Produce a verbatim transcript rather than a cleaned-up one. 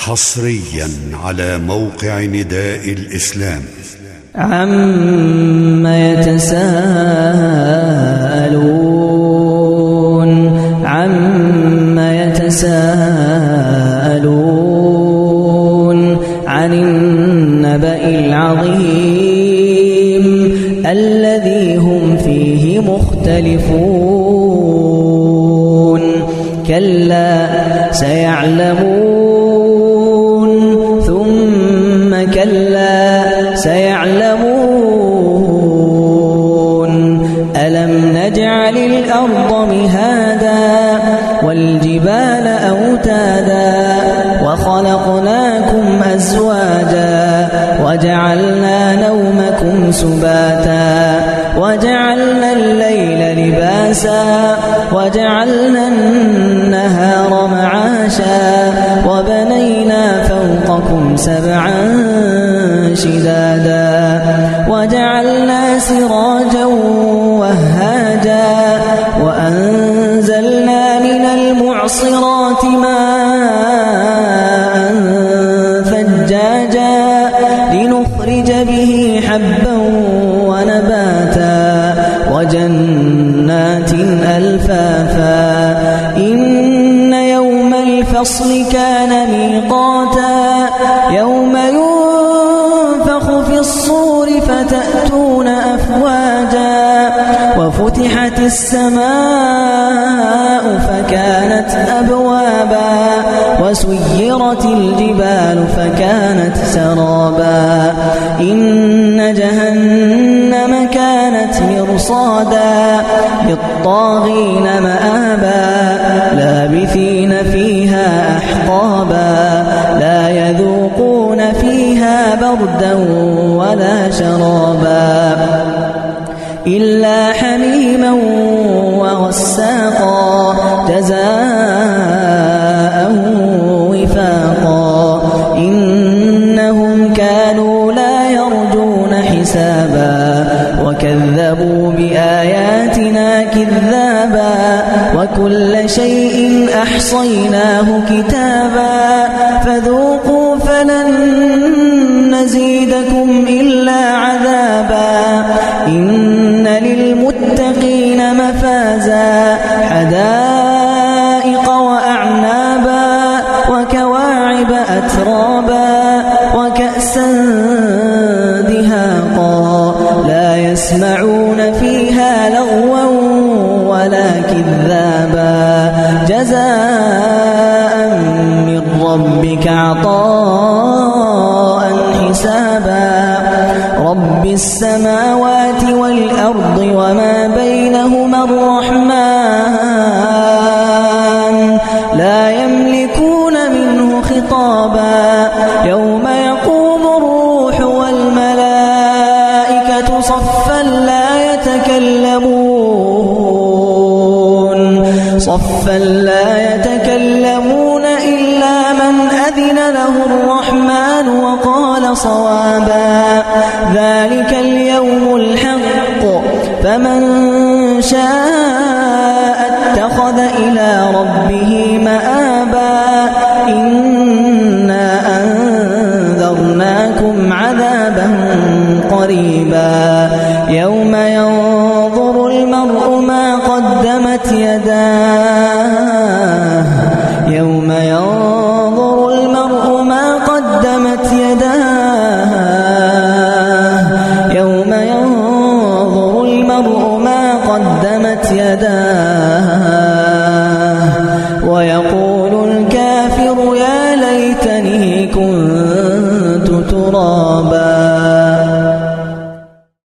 حصريا على موقع نداء الإسلام. عما يتساءلون عما يتساءلون عن النبأ العظيم الذي هم فيه مختلفون كلا سيعلمون ثم كلا سيعلمون ألم نجعل الأرض مهادا والجبال أوتادا وخلقناكم أزواجا وجعلنا نومكم سباتا وجعلنا الليل لباسا وجعلنا النهار معاشا وبنينا فوقكم سبعا شدادا وجعلنا سراجا وهاجا وأنزلنا من المعصرات ماء ثجاجا لنخرج به حبا ونباتا وجنات ألفافا إن يوم الفصل كان ميقاتا يوم ينفخ في الصور فتأتون أفواجا وفتحت السماء فكانت أبوابا وسيرت الجبال فكانت سرابا إن جهنم كانت مرصادا للطاغين مآبا لابثين فيها أحقابا لا يذوقون فيها بردا ولا شرابا إلا حميما وغساقا جزاء وفاقا إنهم كانوا لا يرجون حسابا وكذبوا بآياتنا كذابا وكل شيء أحصيناه كتابا فذوقوا فلن نزيدكم إلا عذابا إن للمتقين مفازا حدائق وأعنابا وكواعب أترابا وكأسا دهاقا لا يسمعون فيها لغوا ولا كذابا جزاء من ربك عطاء حسابا رب السماوات والأرض وما بينهما الرحمن لا يملكون منه خطابا يوم يقوم الروح والملائكة صفا لا يتكلمون صفا لا يتكلمون إلا من أذن له الرحمن وقال صوابا ذلك اليوم الحق فمن شاء اتخذ إلى ربه مآبا إنا أنذرناكم عذابا قريبا يوم ينظر المرء ما قدمت يداه يوم ينظر المرء ما قدمت يداه يوم ينظر المرء ما قدمت يداه ويقول الكافر يا ليتني كنت